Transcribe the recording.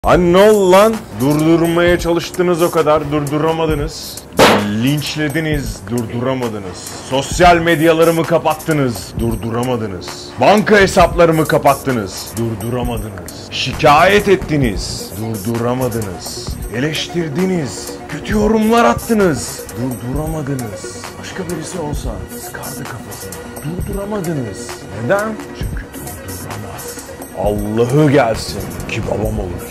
Hani ne oldu lan? Durdurmaya çalıştınız o kadar, durduramadınız. Linçlediniz, durduramadınız. Sosyal medyalarımı kapattınız, durduramadınız. Banka hesaplarımı kapattınız, durduramadınız. Şikayet ettiniz, durduramadınız. Eleştirdiniz, kötü yorumlar attınız, durduramadınız. Başka birisi olsa sıkardı kafasını, durduramadınız. Neden? Çünkü durduramaz. Allah'ı gelsin ki babam olur.